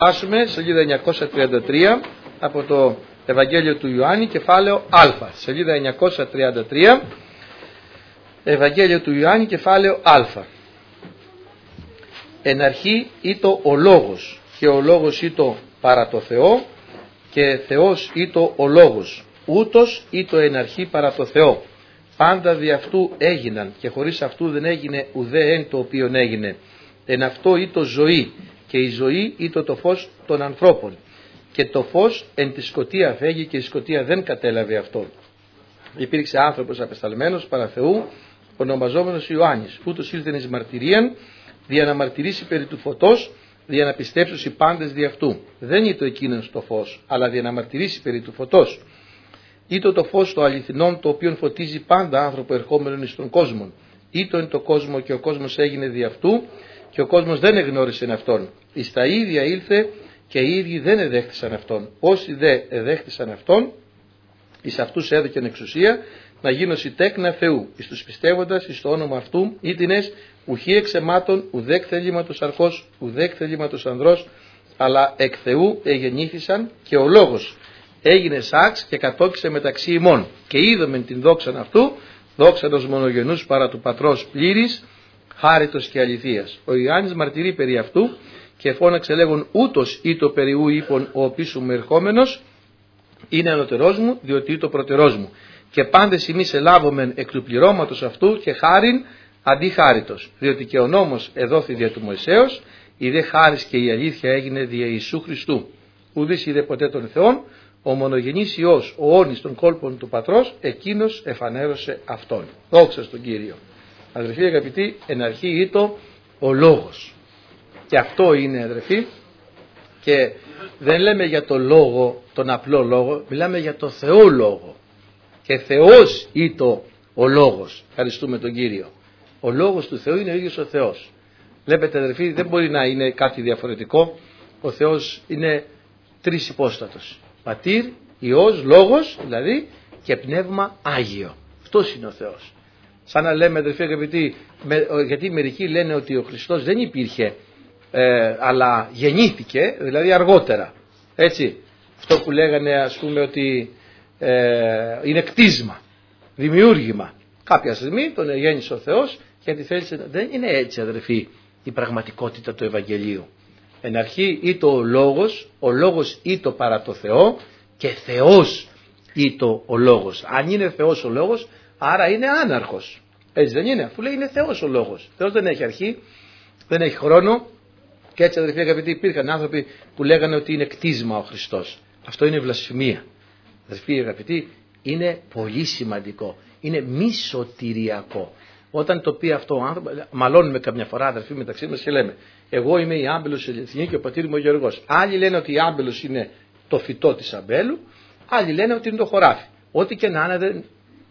Άσουμε σελίδα 933 από το Ευαγγέλιο του Ιωάννη, κεφάλαιο Α. Σελίδα 933, Ευαγγέλιο του Ιωάννη, κεφάλαιο Α. Εν αρχή ήτο ο Λόγος, και ο Λόγος ήτο παρά το Θεό, και Θεός ήτο ο Λόγος. Ούτως ήτο εν αρχή παρά το Θεό. Πάντα δι' αυτού έγιναν, και χωρίς αυτού δεν έγινε ουδέ εν το οποίον έγινε. Εν αυτό ήτο ζωή, και η ζωή ήτο το φως των ανθρώπων. Και το φως εν τη σκοτία φέγει, και η σκοτία δεν κατέλαβε αυτόν. Υπήρξε άνθρωπος απεσταλμένος παρά Θεού, ονομαζόμενος Ιωάννης. Ούτως ήλθεν εις μαρτυρίαν, δια να μαρτυρήσει περί του φωτός, δια να πιστέψουν οι πάντες δι' αυτού. Δεν ήτο εκείνος το φως, αλλά δια να μαρτυρήσει περί του φωτός. Ήτο το φως το αληθινόν, το οποίο φωτίζει πάντα άνθρωπο ερχόμενον εις τον κόσμο. Ήτο εν το κόσμο, και ο κόσμος έγινε δι' αυτού, και ο κόσμος δεν εγνώρισε αυτόν. Εις τα ίδια ήλθε, και οι ίδιοι δεν εδέχτησαν αυτόν. Όσοι δε εδέχτησαν αυτόν, εις αυτούς έδωκεν εξουσία να γίνωσι τέκνα Θεού, εις τους πιστεύοντας εις το όνομα αυτού, ήτινες ουχή εξαιμάτων, ουδέκ θελήματος αρχός, ουδέκ θελήματος ανδρός, αλλά εκ Θεού εγεννήθησαν, και ο Λόγος έγινε σάξ και κατόκισε μεταξύ ημών. Και είδομεν την δόξαν αυτού, δόξαν ως μονογενούς παρά του Πατρός πλήρης, χάριτος και αληθείας. Ο Ιωάννης μαρτυρεί περί αυτού, και φώναξε λέγον, ούτως ήτο περιού είπων ο οποίς μου ερχόμενος, είναι ανωτερός μου, διότι ήτο προτερός μου. Και πάντες εμείς ελάβομεν εκ του πληρώματος αυτού, και χάριν αντί χάριτος, διότι και ο νόμος εδόθη δια του Μωυσέως, η δε χάρις και η αλήθεια έγινε δια Ιησού Χριστού. Ουδής είδε ποτέ τον Θεόν, ο μονογενής Υιός, ο όνης των κόλπων του Πατρός, εκείνος εφανέρωσε αυτόν. Δόξα στον Κύριο. Αδελφοί αγαπητοί, εν αρχή ήτο ο Λόγος. Και αυτό είναι, αδελφοί, και δεν λέμε για το λόγο, τον απλό λόγο, μιλάμε για το Θεό λόγο. Και Θεός ήτο ο Λόγος. Ευχαριστούμε τον Κύριο. Ο Λόγος του Θεού είναι ο ίδιος ο Θεός. Βλέπετε, αδελφοί, δεν μπορεί να είναι κάτι διαφορετικό. Ο Θεός είναι τρεις υπόστατος. Πατήρ, Υιός, Λόγος, δηλαδή, και Πνεύμα Άγιο. Αυτός είναι ο Θεός. Σαν να λέμε, αδελφοί αγαπητοί, γιατί μερικοί λένε ότι ο Χριστός δεν υπήρχε, αλλά γεννήθηκε, δηλαδή αργότερα. Έτσι, αυτό που λέγανε, ας πούμε, ότι είναι κτίσμα, δημιούργημα. Κάποια στιγμή τον γέννησε ο Θεός, γιατί θέλησε. Δεν είναι έτσι, αδελφοί, η πραγματικότητα του Ευαγγελίου. Εν αρχή ήτο ο Λόγος ήτο παρά το Θεό, και Θεός ήτο ο Λόγος. Αν είναι Θεός ο Λόγος, άρα είναι άναρχος. Έτσι δεν είναι? Αφού λέει είναι Θεός ο Λόγος. Θεός δεν έχει αρχή, δεν έχει χρόνο. Και έτσι, αδελφοί αγαπητοί, υπήρχαν άνθρωποι που λέγανε ότι είναι κτίσμα ο Χριστός. Αυτό είναι βλασφημία. Αδελφοί αγαπητοί, είναι πολύ σημαντικό. Είναι μη σωτηριακό. Όταν το πει αυτό ο άνθρωπος, μαλώνουμε καμιά φορά, αδελφοί, μεταξύ μας και λέμε, εγώ είμαι η άμπελος Ελευθερινή και ο πατήρ μου ο Γεωργός. Άλλοι λένε ότι η άμπελος είναι το φυτό της αμπέλου, άλλοι λένε ότι είναι το χωράφι. Ό,τι και να είναι,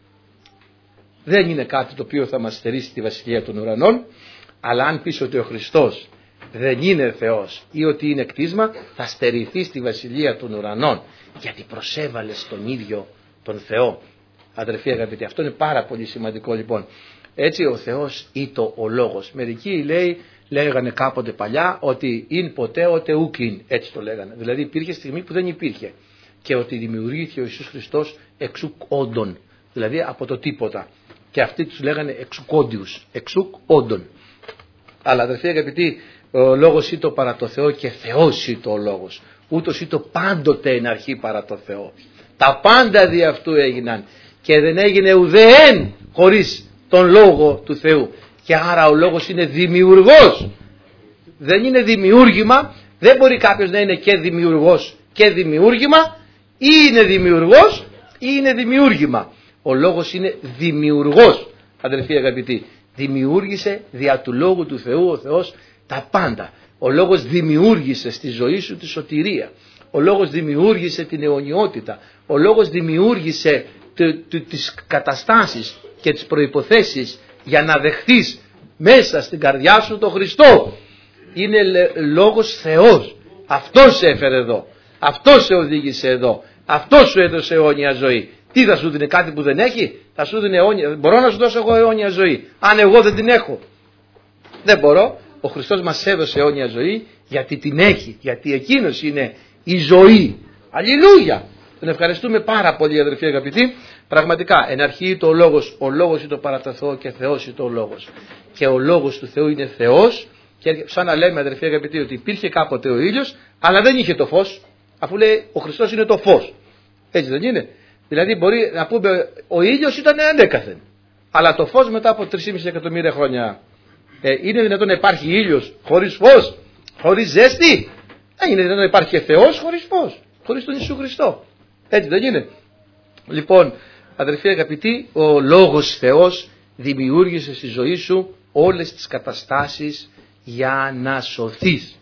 δεν είναι κάτι το οποίο θα μας στερήσει τη βασιλεία των ουρανών, αλλά αν πεις ότι ο Χριστός δεν είναι Θεός ή ότι είναι κτίσμα, θα στερηθεί στη βασιλεία των ουρανών, γιατί προσέβαλες τον ίδιο τον Θεό. Αδελφοί αγαπητοί, αυτό είναι πάρα πολύ σημαντικό λοιπόν. Έτσι ο Θεός ήτο ο Λόγος. Μερικοί λέγανε κάποτε παλιά ότι «ειν ποτέ οτε ουκ ειν», έτσι το λέγανε. Δηλαδή υπήρχε στιγμή που δεν υπήρχε, και ότι δημιουργήθηκε ο Ιησούς Χριστός εξουκ όντων, δηλαδή από το τίποτα. Και αυτοί τους λέγανε εξουκόντιους, εξουκ όντων. Αλλά αδελφοί αγαπητοί, ο Λόγος ήτο παρά το Θεό, και Θεός ήτο ο Λόγος. Ούτως ήτο πάντοτε εν αρχή παρά το Θεό. Τα πάντα δι' αυτού έγιναν, και δεν έγινε ουδέν χωρίς τον Λόγο του Θεού. Και άρα ο Λόγος είναι δημιουργός. Δεν είναι δημιούργημα. Δεν μπορεί κάποιος να είναι και δημιουργός και δημιούργημα. Ή είναι δημιουργός ή είναι δημιούργημα. Ο Λόγος είναι δημιουργός, αδελφοί αγαπητοί. Δημιούργησε δια του Λόγου του Θεού ο Θεός τα πάντα. Ο Λόγος δημιούργησε στη ζωή σου τη σωτηρία. Ο Λόγος δημιούργησε την αιωνιότητα. Ο Λόγος δημιούργησε τις καταστάσεις και τις προϋποθέσεις για να δεχτείς μέσα στην καρδιά σου τον Χριστό. Είναι Λόγος Θεός. Αυτός σε έφερε εδώ. Αυτός σε οδήγησε εδώ. Αυτός σου έδωσε αιώνια ζωή. Τι θα σου δίνει, κάτι που δεν έχει? Θα σου δίνει αιώνια. Μπορώ να σου δώσω εγώ αιώνια ζωή, αν εγώ δεν την έχω? Δεν μπορώ. Ο Χριστός μας έδωσε αιώνια ζωή, γιατί την έχει, γιατί εκείνος είναι η ζωή. Αλληλούια! Τον ευχαριστούμε πάρα πολύ, αδερφοί αγαπητοί. Πραγματικά, εν αρχή ήτο ο Λόγος ήτο παρά το Θεό και Θεός ήτο ο Λόγος. Και ο Λόγος του Θεού είναι Θεός, και σαν να λέμε, αδερφοί αγαπητοί, ότι υπήρχε κάποτε ο ήλιος, αλλά δεν είχε το φως, αφού λέει ο Χριστός είναι το φως. Έτσι δεν είναι? Δηλαδή μπορεί να πούμε ο ήλιος ήταν ανέκαθεν, αλλά το φως μετά από 3,5 εκατομμύρια χρόνια. Είναι δυνατόν να υπάρχει ήλιος χωρίς φως, χωρίς ζέστη? Δεν είναι δυνατόν να υπάρχει και Θεός χωρίς φως, χωρίς τον Ιησού Χριστό. Έτσι δεν είναι? Λοιπόν, αδερφοί αγαπητοί, ο Λόγος Θεός δημιούργησε στη ζωή σου όλες τις καταστάσεις για να σωθείς.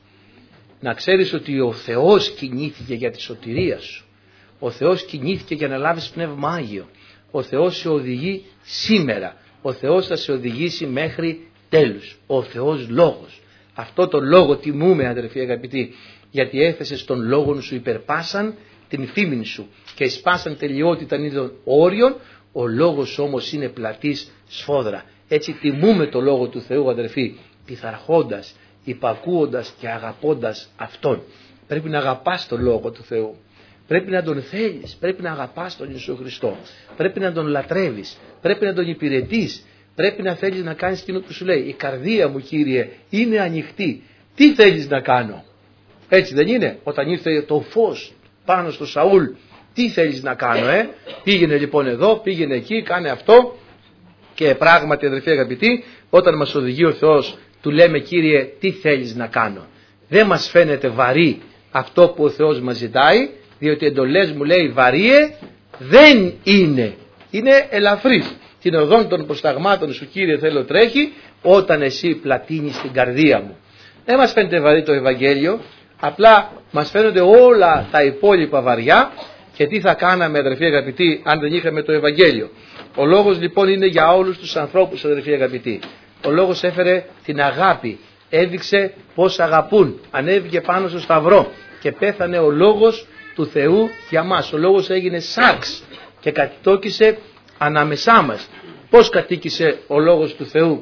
Να ξέρεις ότι ο Θεός κινήθηκε για τη σωτηρία σου. Ο Θεός κινήθηκε για να λάβεις Πνεύμα Άγιο. Ο Θεός σε οδηγεί σήμερα. Ο Θεός θα σε οδηγήσει μέχρι τέλους. Ο Θεός Λόγος. Αυτό το λόγο τιμούμε, αδερφοί αγαπητοί, γιατί έθεσες τον λόγον σου υπερπάσαν την φήμην σου και σπάσαν τελειότηταν είδων όριων. Ο λόγος όμως είναι πλατής σφόδρα. Έτσι τιμούμε το λόγο του Θεού, αδερφοί, πειθαρχώντας, υπακούοντας και αγαπώντας Αυτόν. Πρέπει να αγαπάς τον λόγο του Θεού. Πρέπει να τον θέλεις, πρέπει να αγαπάς τον Ιησού Χριστό. Πρέπει να τον λατρεύεις, πρέπει να τον υπηρετείς. Πρέπει να θέλεις να κάνεις εκείνο που σου λέει. Η καρδία μου, Κύριε, είναι ανοιχτή. Τι θέλεις να κάνω? Έτσι δεν είναι? Όταν ήρθε το φως πάνω στο Σαούλ, τι θέλεις να κάνω? Πήγαινε λοιπόν εδώ, πήγαινε εκεί, κάνε αυτό. Και πράγματι, αδερφοί αγαπητοί, όταν μας οδηγεί ο Θεός, του λέμε, Κύριε, τι θέλεις να κάνω? Δεν μας φαίνεται βαρύ αυτό που ο Θεός μας ζητάει, διότι εντολές μου λέει βαρύε δεν είναι. Είναι ελαφρύς. Την οδόν των προσταγμάτων σου, Κύριε, θέλω τρέχει, όταν εσύ πλατείνεις την καρδία μου. Δεν μας φαίνεται βαρύ το Ευαγγέλιο, απλά μας φαίνονται όλα τα υπόλοιπα βαριά. Και τι θα κάναμε, αδερφοί αγαπητοί, αν δεν είχαμε το Ευαγγέλιο? Ο λόγος λοιπόν είναι για όλους τους ανθρώπους, αδερφοί αγαπητοί. Ο λόγος έφερε την αγάπη, έδειξε πως αγαπούν. Ανέβηκε πάνω στο σταυρό και πέθανε ο λόγος του Θεού για μας. Ο λόγος έγινε σάξ και κατοίκησε ανάμεσά μας. Πώς κατοίκησε ο λόγος του Θεού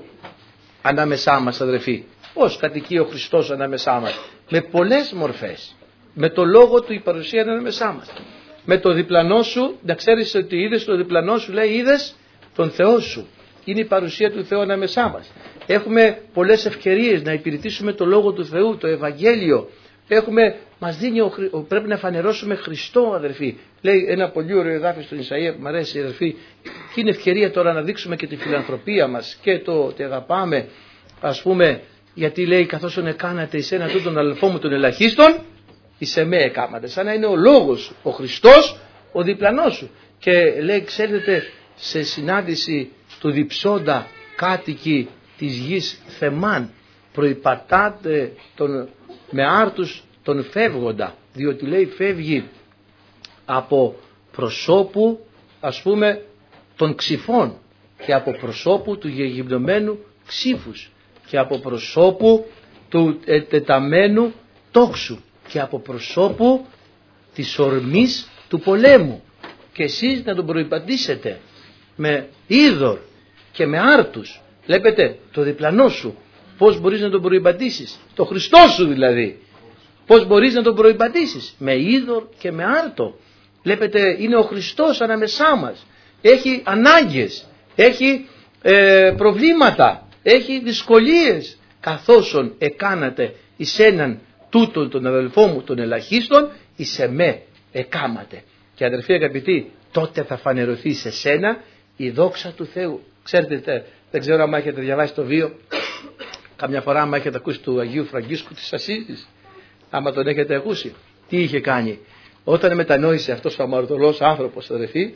ανάμεσά μας, αδερφοί? Πώς κατοικεί ο Χριστός ανάμεσά μας? Με πολλές μορφές. Με το λόγο του η παρουσία είναι ανάμεσά μας. Με το διπλανό σου, να ξέρεις ότι είδες το διπλανό σου, λέει είδες τον Θεό σου. Είναι η παρουσία του Θεού ανάμεσά μας. Έχουμε πολλές ευκαιρίες να υπηρετήσουμε το λόγο του Θεού, το Ευαγγέλιο. Μας δίνει πρέπει να φανερώσουμε Χριστό, αδερφοί. Λέει ένα πολύ ωραίο εδάφιο στον Ισαΐα που μου αρέσει, αδερφοί. Και είναι ευκαιρία τώρα να δείξουμε και τη φιλανθρωπία μας και το ότι αγαπάμε, ας πούμε, γιατί λέει καθώς εκάνατε εις έναν τούτον αδελφό μου τον ελαχίστον, εις εμέ εκάματε. Σαν να είναι ο λόγος, ο Χριστός, ο διπλανός σου. Και λέει, ξέρετε, σε συνάντηση του διψώντα κάτοικοι της γης Θεμάν, προϋπατάτε με άρτους τον φεύγοντα, διότι λέει φεύγει από προσώπου, ας πούμε, των ξυφών και από προσώπου του γεγυμνωμένου ξύφους και από προσώπου του τεταμένου τόξου και από προσώπου της ορμής του πολέμου. Και εσείς να τον προϋπαντήσετε με είδωρ και με άρτους. Βλέπετε το διπλανό σου, πώς μπορείς να τον προϋπαντήσεις? Το Χριστό σου δηλαδή. Πώς μπορείς να τον προϋπαντήσεις? Με είδωρ και με άρτο. Βλέπετε, είναι ο Χριστός ανάμεσά μας. Έχει ανάγκες, έχει προβλήματα, έχει δυσκολίες. Καθόσον εκάνατε εις έναν τούτον τον αδελφό μου τον ελαχίστον, εις εμέ εκάματε. Και αδερφοί αγαπητοί, τότε θα φανερωθεί σε σένα η δόξα του Θεού. Ξέρετε, δεν ξέρω αν έχετε διαβάσει το βίο, καμιά φορά αν έχετε ακούσει του Αγίου Φραγκίσκου της Ασσίζης, άμα τον έχετε ακούσει, τι είχε κάνει? Όταν μετανόησε αυτός ο αμαρτωλός άνθρωπος, αδερφοί,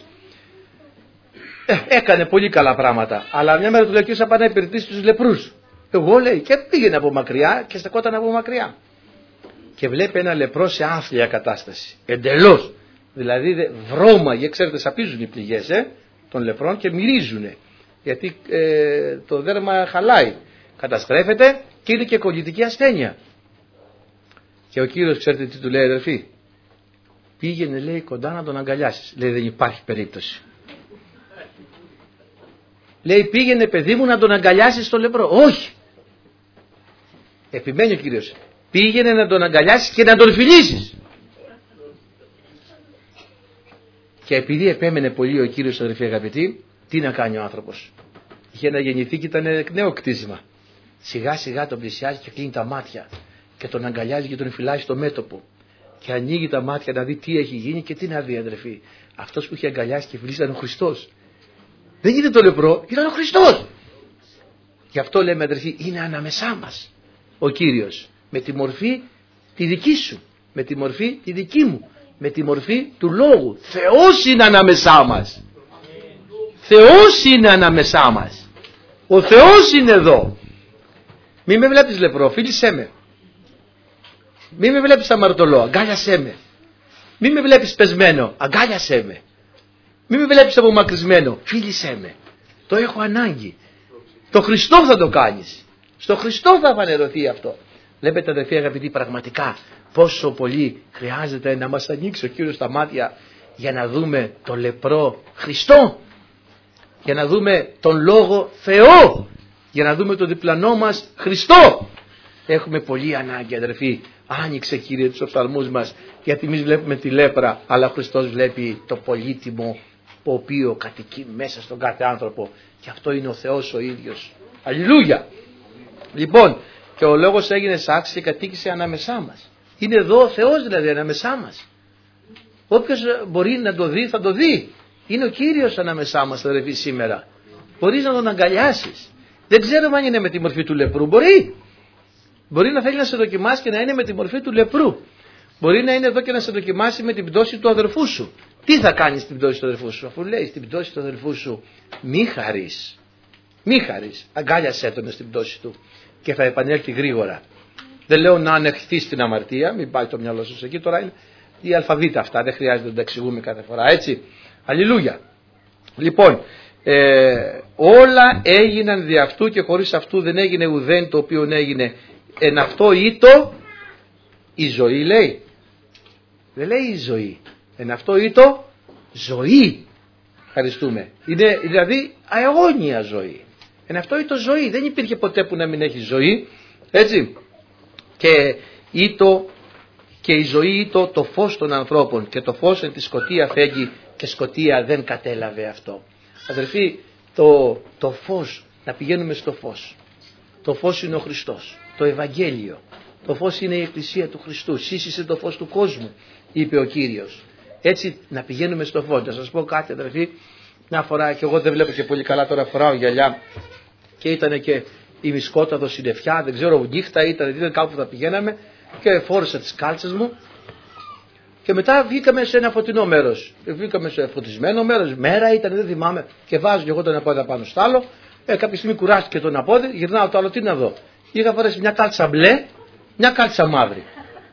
έκανε πολύ καλά πράγματα, αλλά μια μέρα του λέει: θα πάει να υπηρετήσει τους λεπρούς. Εγώ, λέει, και πήγαινε από μακριά και στεκόταν από μακριά. Και βλέπει ένα λεπρό σε άθλια κατάσταση. Εντελώς. Δηλαδή βρώμαγε, ξέρετε, σαπίζουν οι πληγές των λεπρών και μυρίζουν. Γιατί το δέρμα χαλάει. Καταστρέφεται και είναι και κολλητική ασθένεια. Και ο Κύριος, ξέρετε τι του λέει, αδερφοί? Πήγαινε, λέει, κοντά να τον αγκαλιάσεις. Λέει, δεν υπάρχει περίπτωση. Λέει, πήγαινε, παιδί μου, να τον αγκαλιάσεις τον λεπρό. Όχι. Επιμένει ο Κύριος. Πήγαινε να τον αγκαλιάσεις και να τον φιλήσεις. Και επειδή επέμενε πολύ ο Κύριος, αδελφοί αγαπητοί, τι να κάνει ο άνθρωπος? Είχε να γεννηθεί και ήταν νέο κτίσμα. Σιγά σιγά τον πλησιάζει και κλείνει τα μάτια και τον αγκαλιάζει και τον φυλάει στο μέτωπο. Και ανοίγει τα μάτια να δει τι έχει γίνει και τι να δει, αδελφοί. Αυτός που είχε αγκαλιάσει και φιλήσει ήταν ο Χριστός. Δεν ήταν το λεπρό, ήταν ο Χριστός. Γι' αυτό λέμε, αδελφοί, είναι ανάμεσά μας ο Κύριος. Με τη μορφή τη δική σου, με τη μορφή τη δική μου, με τη μορφή του Λόγου. Θεός είναι ανάμεσά μας. Θεός είναι ανάμεσά μας. Ο Θεός είναι εδώ. Μη με βλέπεις λεπρό, φίλησέ με. Μη με βλέπεις αμαρτωλό, αγκάλιασέ με. Μη με βλέπεις πεσμένο, αγκάλιασέ με. Μη με βλέπεις απομακρυσμένο, φίλησέ με. Το έχω ανάγκη. Το Χριστό θα το κάνεις. Στο Χριστό θα φανερωθεί αυτό. Βλέπετε, αδελφοί αγαπητοί, πραγματικά πόσο πολύ χρειάζεται να μας ανοίξει ο Κύριος τα μάτια για να δούμε τον λεπρό Χριστό, για να δούμε τον Λόγο Θεό, για να δούμε τον διπλανό μας Χριστό. Έχουμε πολύ ανάγκη, αδελφοί. Άνοιξε, Κύριε, τους οφθαλμούς μας, γιατί εμείς βλέπουμε τη λέπρα, αλλά ο Χριστός βλέπει το πολύτιμο το οποίο κατοικεί μέσα στον κάθε άνθρωπο, και αυτό είναι ο Θεός ο ίδιος. Αλληλούια. Λοιπόν, και ο Λόγος έγινε σάξη και κατοίκησε ανάμεσά μας. Είναι εδώ ο Θεός δηλαδή ανάμεσά μας. Όποιος μπορεί να το δει θα το δει. Είναι ο Κύριος ανάμεσά μας, αδελφοί, σήμερα. Μπορείς να τον αγκαλιάσεις. Δεν ξέρουμε αν είναι με τη μορφή του λεπρού. Μπορεί να θέλει να σε δοκιμάσει και να είναι με τη μορφή του λεπρού. Μπορεί να είναι εδώ και να σε δοκιμάσει με την πτώση του αδερφού σου. Τι θα κάνεις στην πτώση του αδερφού σου? Αφού λέει στην πτώση του αδερφού σου μη χαρείς. Μη χαρείς. Αγκάλιασέ τον στην πτώση του και θα επανέλθει γρήγορα. Δεν λέω να ανεχθείς την αμαρτία, μην πάει το μυαλό σου εκεί. Τώρα είναι η αλφαβήτα αυτά, δεν χρειάζεται να τα εξηγούμε κάθε φορά, έτσι. Αλληλούια. Λοιπόν, όλα έγιναν δι' αυτού και χωρίς αυτού δεν έγινε ουδέν το οποίο έγινε. Εν αυτό ήτο η ζωή, λέει. Δεν λέει η ζωή. Εν αυτό ήτο ζωή. Ευχαριστούμε. Είναι δηλαδή ααιώνια ζωή. Εν αυτό ήτο ζωή. Δεν υπήρχε ποτέ που να μην έχει ζωή. Έτσι. Και η ζωή ήτο το φως των ανθρώπων, και το φως εν τη σκοτία φέγγει και σκοτία δεν κατέλαβε αυτό. Αδερφοί, το φως, να πηγαίνουμε στο φως. Το φως είναι ο Χριστός, το Ευαγγέλιο. Το φως είναι η Εκκλησία του Χριστού. Σεις είσαι το φως του κόσμου, είπε ο Κύριος. Έτσι να πηγαίνουμε στο φως. Να σας πω κάτι, αδερφοί, μια φορά, και εγώ δεν βλέπω και πολύ καλά τώρα, φοράω γυαλιά και ήταν και η μισκόταδο συννεφιά, δεν ξέρω, νύχτα ήταν κάπου που θα πηγαίναμε, και φόρεσα τις κάλτσες μου και μετά βγήκαμε σε ένα φωτεινό μέρος. Βγήκαμε σε φωτισμένο μέρος, μέρα ήταν, δεν θυμάμαι, και βάζω και εγώ τον απόδι πάνω στο άλλο. Κάποια στιγμή κουράστηκε τον απόδι, γυρνάω το άλλο, τι να δω. Είχα φορέσει μια κάλτσα μπλε, μια κάλτσα μαύρη.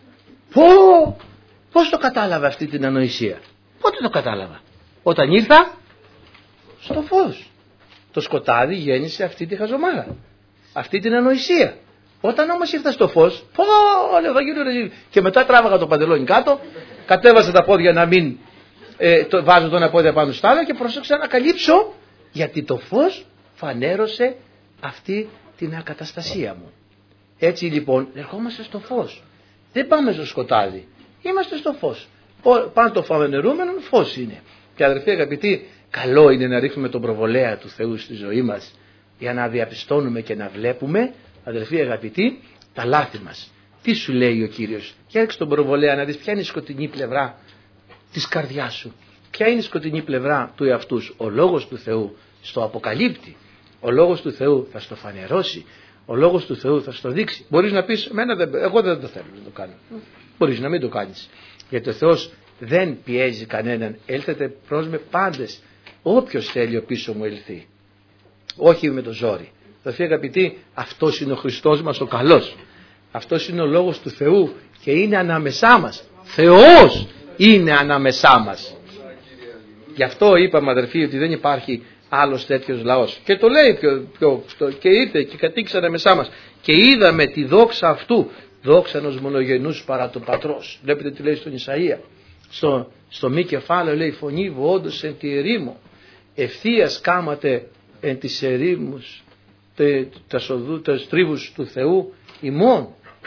Πώς το κατάλαβα αυτή την ανοησία? Πότε το κατάλαβα? Όταν ήρθα στο φως. Το σκοτάδι γέννησε αυτή τη χαζομάρα, αυτή την ανοησία. Όταν όμως ήρθα στο φως, και μετά τράβαγα το παντελόνι κάτω, κατέβασα τα πόδια να μην βάζω τον πόδια πάνω στο άλλο και πρόσεξα να καλύψω, γιατί το φως φανέρωσε αυτή την ακαταστασία μου. Έτσι λοιπόν ερχόμαστε στο φως. Δεν πάμε στο σκοτάδι. Είμαστε στο φως. Πάνω το φανερούμενο φως είναι. Και αδερφοί αγαπητοί, καλό είναι να ρίχνουμε τον προβολέα του Θεού στη ζωή μας, για να διαπιστώνουμε και να βλέπουμε, αδελφοί αγαπητοί, τα λάθη μας. Τι σου λέει ο Κύριος? Και ρίξε τον προβολέα να δεις ποια είναι η σκοτεινή πλευρά της καρδιάς σου. Ποια είναι η σκοτεινή πλευρά του εαυτού σου. Ο Λόγος του Θεού στο αποκαλύπτει. Ο Λόγος του Θεού θα στο φανερώσει. Ο Λόγος του Θεού θα στο δείξει. Μπορείς να πεις, εγώ δεν το θέλω να το κάνω. Μπορείς να μην το κάνεις. Γιατί ο Θεός δεν πιέζει κανέναν. Έλθετε προς με πάντες. Όποιος θέλει ο πίσω μου ελθεί. Όχι με το ζόρι. Αδελφοί αγαπητοί, αυτός είναι ο Χριστός μας ο καλός. Αυτός είναι ο Λόγος του Θεού και είναι ανάμεσά μας. Θεός είναι ανάμεσά μας. Γι' αυτό είπαμε, αδερφοί, ότι δεν υπάρχει άλλος τέτοιος λαός. Και το λέει και ήρθε και κατοίκησε ανάμεσά μας. Και είδαμε τη δόξα αυτού, δόξα ενός μονογενούς παρά του πατρός. Βλέπετε τι λέει στον Ισαΐα. Στο μη κεφάλαιο λέει, φωνή όντως εν τη ερήμο. Ευθείας κάματε εν τις ερήμους, τα τρίβους του Θεού ημών.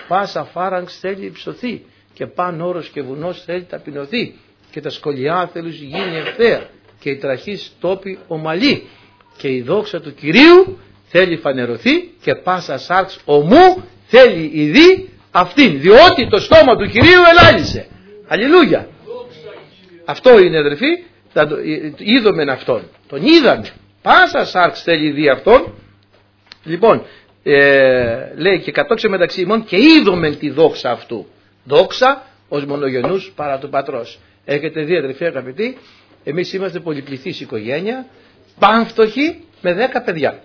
πάσα φάραγγς θέλει υψωθεί και παν όρος και βουνός θέλει ταπεινωθεί και τα σκολιά θέλουν γίνει ευθέα και η τραχής τόπη ομαλή και η δόξα του Κυρίου θέλει φανερωθεί και πάσα σάρξ ομού θέλει ειδεί αυτήν, διότι το στόμα του Κυρίου ελάλησε. Αλληλούια. Αυτό είναι, αδερφοί, είδομεν αυτόν, τον είδαμε. Πάσα σάρξ θέλει ειδεί αυτόν. Λοιπόν, λέει και κατόξε μεταξύ ημών και είδομεν τη δόξα αυτού. Δόξα ως μονογενούς παρά του πατρός. Έχετε δει, αδερφοί αγαπητοί, εμείς είμαστε πολυπληθής οικογένεια, πάμφτωχοι με 10 παιδιά.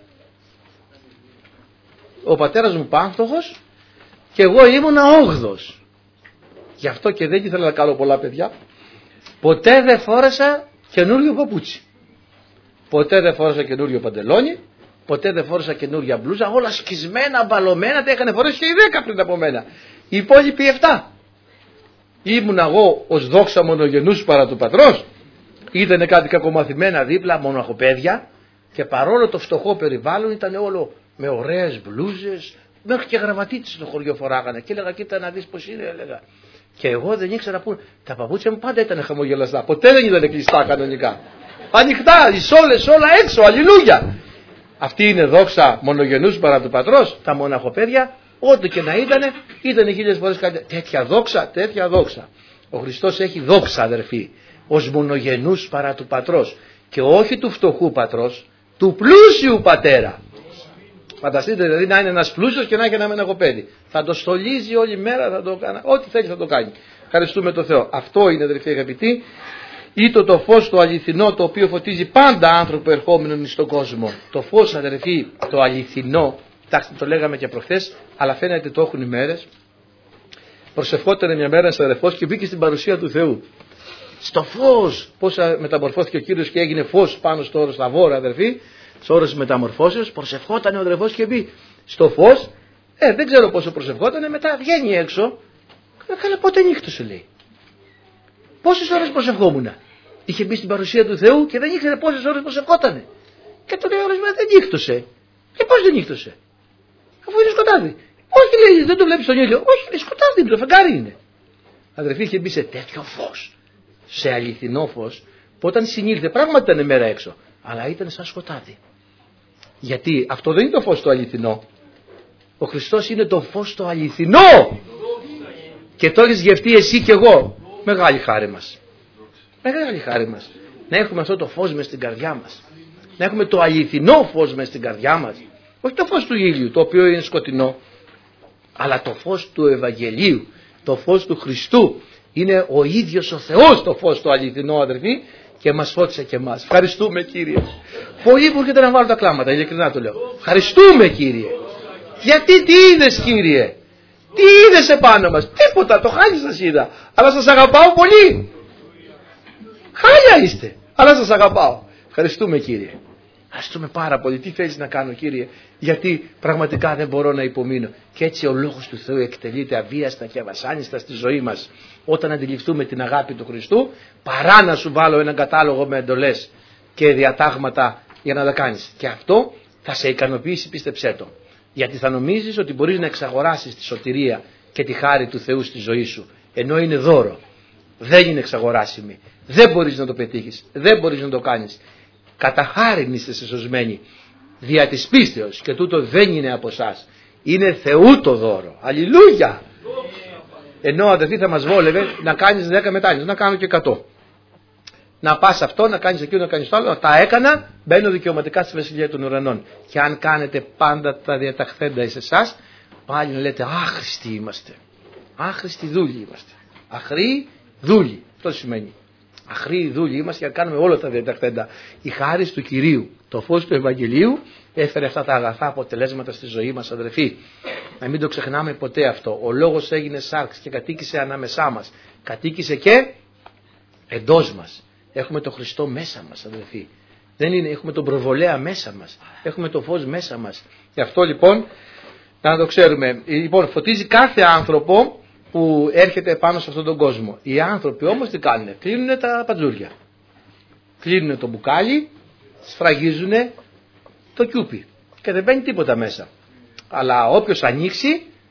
Ο πατέρας μου πάμφτωχος και εγώ ήμουνα 8ος. Γι' αυτό και δεν ήθελα να κάνω πολλά παιδιά. Ποτέ δεν φόρεσα καινούριο παπούτσι. Ποτέ δεν φόρεσα καινούριο παντελόνι. Ποτέ δεν φόρεσα καινούρια μπλούζα. Όλα σκισμένα, μπαλωμένα, τα είχαν φορέσει και οι 10 πριν από μένα. Οι υπόλοιποι 7. Ήμουν εγώ ως δόξα μονογενούς παρά του πατρός. Ήτανε κάτι κακομαθημένα δίπλα, μοναχοπαίδια. Και παρόλο το φτωχό περιβάλλον ήταν όλο με ωραίες μπλούζες. Μέχρι και γραβατίτες στο χωριό φοράγανε. Και έλεγα, κοίτα να δεις πως είναι, έλεγα. Και εγώ δεν ήξερα πού. Τα παπούτσια μου πάντα ήταν χαμογελαστά. Ποτέ δεν ήταν κλειστά κανονικά. Ανοιχτά, οι σόλες όλα έξω, αλληλούια. Αυτή είναι δόξα μονογενούς παρά του πατρός. Τα μοναχοπαίδια, ό,τι και να ήταν 1000 φορές καλύτερα. Τέτοια δόξα, τέτοια δόξα. Ο Χριστός έχει δόξα, αδερφοί, ως μονογενούς παρά του πατρός. Και όχι του φτωχού πατρός, του πλούσιου πατέρα. Φανταστείτε δηλαδή να είναι ένας πλούσιος και να έχει ένα μοναχοπέδι. Θα το στολίζει όλη μέρα, θα το κάνει. Ό,τι θέλει θα το κάνει. Ευχαριστούμε τον Θεό. Αυτό είναι, αδερφοί αγαπητοί. Ήτο το φως το αληθινό, το οποίο φωτίζει πάντα άνθρωπο ερχόμενον στον κόσμο. Το φως, αδερφοί, το αληθινό, κοιτάξτε, το λέγαμε και προχθές, αλλά φαίνεται το έχουν οι μέρες. Προσευχόταν μια μέρα ένας αδερφός και μπήκε στην παρουσία του Θεού. Στο φως, πώς μεταμορφώθηκε ο Κύριος και έγινε φως πάνω στο όρος Σταβόρα, αδερφοί, στο όρος της μεταμορφώσεως. Προσευχόταν ο αδερφός και μπει στο φως. Δεν ξέρω πόσο προσευχόταν, μετά βγαίνει έξω. Καλά, πότε νύχτωσε, λέει. Πόσες ώρες προσευχόμουνα. Είχε μπει στην παρουσία του Θεού και δεν ήξερε πόσες ώρες προσευχότανε. Και του λέει όλες μέρες δεν νύχτωσε. Και πώς δεν νύχτωσε. Αφού είναι σκοτάδι. Όχι, λέει, δεν το βλέπεις τον ήλιο. Όχι, λέει, σκοτάδι είναι, το φεγγάρι είναι. Αδερφοί, είχε μπει σε τέτοιο φως. Σε αληθινό φως. Που όταν συνήλθε, πράγματι ήταν μέρα έξω. Αλλά ήταν σαν σκοτάδι. Γιατί αυτό δεν είναι το φως το αληθινό. Ο Χριστός είναι το φως το αληθινό. Και το έχεις γευτεί εσύ και εγώ. Μεγάλη χάρη μας. Μεγάλη χάρη μας. Να έχουμε αυτό το φως μες στην καρδιά μας. Να έχουμε το αληθινό φως μες στην καρδιά μας. Όχι το φως του ήλιου, το οποίο είναι σκοτεινό. Αλλά το φως του Ευαγγελίου. Το φως του Χριστού. Είναι ο ίδιος ο Θεός το φως το αληθινό, αδερφοί. Και μας φώτισε και εμάς. Ευχαριστούμε, Κύριε. Πολλοί που έρχεται να βάλουν τα κλάματα, ειλικρινά το λέω. Ευχαριστούμε, Κύριε. Γιατί τι είδες, Κύριε. Τι είδες επάνω μας. Τίποτα, το χάλι σας είδα. Αλλά σας αγαπάω πολύ. Χάλια είστε. Αλλά σας αγαπάω. Ευχαριστούμε, Κύριε. Ευχαριστούμε πάρα πολύ. Τι θέλεις να κάνω, Κύριε. Γιατί πραγματικά δεν μπορώ να υπομείνω. Και έτσι ο λόγος του Θεού εκτελείται αβίαστα και αβασάνιστα στη ζωή μας. Όταν αντιληφθούμε την αγάπη του Χριστού, παρά να σου βάλω έναν κατάλογο με εντολές και διατάγματα για να τα κάνεις. Και αυτό θα σε ικανοποιήσει, πίστεψέ το. Γιατί θα νομίζεις ότι μπορείς να εξαγοράσεις τη σωτηρία και τη χάρη του Θεού στη ζωή σου. Ενώ είναι δώρο. Δεν είναι εξαγοράσιμη. Δεν μπορείς να το πετύχεις. Δεν μπορείς να το κάνεις. Κατά χάριν είστε σωσμένοι. Δια της πίστεως. Και τούτο δεν είναι από εσάς. Είναι Θεού το δώρο. Αλληλούια. Ενώ αδερφοί θα μας βόλευε να κάνεις 10 μετάνοιες. Να κάνω και 100. Να πας αυτό, να κάνεις εκείνο, να κάνεις το άλλο. Τα έκανα, μπαίνω δικαιωματικά στη Βασιλεία των Ουρανών. Και αν κάνετε πάντα τα διαταχθέντα εις εσάς, πάλι να λέτε άχρηστοι είμαστε. Άχρηστοι δούλοι είμαστε. Αχροί δούλοι. Αυτό σημαίνει. Αχροί δούλοι είμαστε για να κάνουμε όλα τα διαταχθέντα. Η χάρις του Κυρίου, το φως του Ευαγγελίου, έφερε αυτά τα αγαθά αποτελέσματα στη ζωή μας, αδερφοί. Να μην το ξεχνάμε ποτέ αυτό. Ο λόγος έγινε σάρξ και κατοίκησε ανάμεσά μας. Κατοίκησε και εντός μας. Έχουμε τον Χριστό μέσα μας, αδελφοί. Δεν είναι, έχουμε τον προβολέα μέσα μας. Έχουμε το φως μέσα μας. Γι' αυτό λοιπόν να το ξέρουμε. Λοιπόν, φωτίζει κάθε άνθρωπο που έρχεται πάνω σε αυτόν τον κόσμο. Οι άνθρωποι όμως τι κάνουν. Κλείνουν τα παντζούρια. Κλείνουν το μπουκάλι, σφραγίζουν το κιούπι. Και δεν μπαίνει τίποτα μέσα. Αλλά όποιος ανοίξει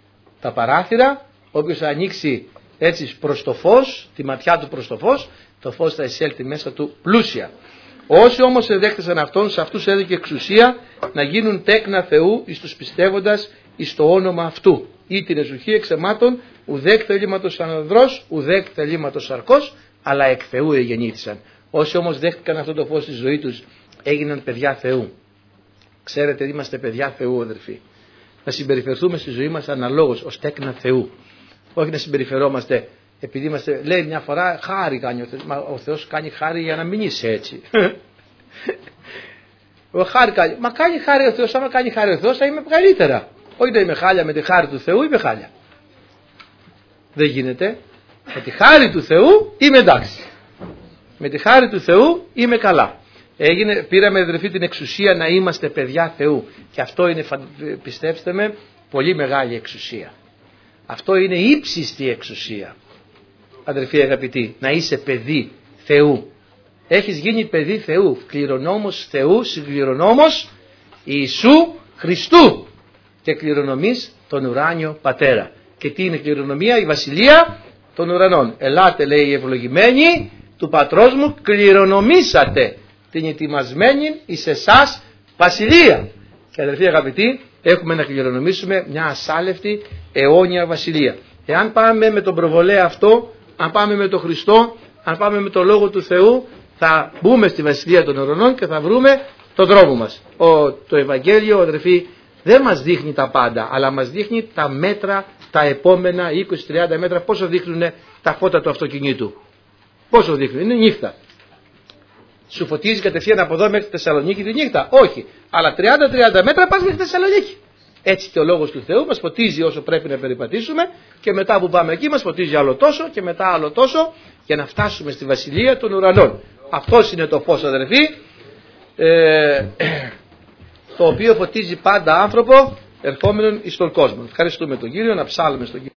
τα παράθυρα, όποιος θα ανοίξει έτσι προς το φως, τη ματιά του προς το φως θα εισέλθει μέσα του πλούσια. Όσοι όμως εδέχτησαν αυτόν, σε αυτούς έδωκε εξουσία να γίνουν τέκνα Θεού εις τους πιστεύοντας εις το όνομα αυτού. Ή την εζουχή εξαιμάτων, ουδέκ θελήματος ανδρός, ουδέκ θελήματος σαρκός, αλλά εκ Θεού εγεννήθησαν. Όσοι όμως δέχτηκαν αυτό το φως στη ζωή τους, έγιναν παιδιά Θεού. Ξέρετε, είμαστε παιδιά Θεού, αδερφοί. Να συμπεριφερθούμε στη ζωή μας αναλόγως ως τέκνα Θεού. Όχι να συμπεριφερόμαστε επειδή είμαστε, λέει μια φορά, χάρη κάνει ο Θεός. Μα ο Θεός κάνει χάρη για να μην είσαι έτσι. Μα κάνει χάρη ο Θεός, άμα κάνει χάρη ο Θεός θα είμαι καλύτερα. Όχι να είμαι χάλια με τη χάρη του Θεού, είμαι χάλια. Δεν γίνεται. Με τη χάρη του Θεού είμαι εντάξει. Με τη χάρη του Θεού είμαι καλά. Πήραμε, αδερφοί, την εξουσία να είμαστε παιδιά Θεού. Και αυτό είναι, πιστέψτε με, πολύ μεγάλη εξουσία. Αυτό είναι ύψιστη εξουσία. Αδερφοί αγαπητοί, να είσαι παιδί Θεού. Έχεις γίνει παιδί Θεού, κληρονόμος Θεού, συγκληρονόμος Ιησού Χριστού και κληρονομείς τον ουράνιο Πατέρα. Και τι είναι κληρονομία? Η βασιλεία των ουρανών. Ελάτε, λέει, οι ευλογημένοι του Πατρός μου, κληρονομήσατε την ετοιμασμένη εις εσάς βασιλεία. Και αδερφοί αγαπητοί, έχουμε να κληρονομήσουμε μια ασάλευτη αιώνια βασιλεία. Εάν πάμε με τον προβολέα αυτό, αν πάμε με τον Χριστό, αν πάμε με τον Λόγο του Θεού, θα μπούμε στη βασιλεία των ουρανών και θα βρούμε τον δρόμο μας. Το Ευαγγέλιο, αδερφοί, δεν μας δείχνει τα πάντα, αλλά μας δείχνει τα μέτρα, τα επόμενα 20-30 μέτρα. Πόσο δείχνουν τα φώτα του αυτοκινήτου? Πόσο δείχνουν? Είναι νύχτα. Σου φωτίζει κατευθείαν από εδώ μέχρι τη Θεσσαλονίκη τη νύχτα? Όχι. Αλλά 30-30 μέτρα πας μέχρι τη Θεσσαλονίκη. Έτσι και ο Λόγος του Θεού μας φωτίζει όσο πρέπει να περιπατήσουμε, και μετά που πάμε εκεί μας φωτίζει άλλο τόσο και μετά άλλο τόσο, για να φτάσουμε στη βασιλεία των ουρανών. Αυτός είναι το φως, αδερφοί, το οποίο φωτίζει πάντα άνθρωπο ερχόμενον εις τον κόσμο. Ευχαριστούμε τον Κύριο, να ψάλουμε στον Κύριο.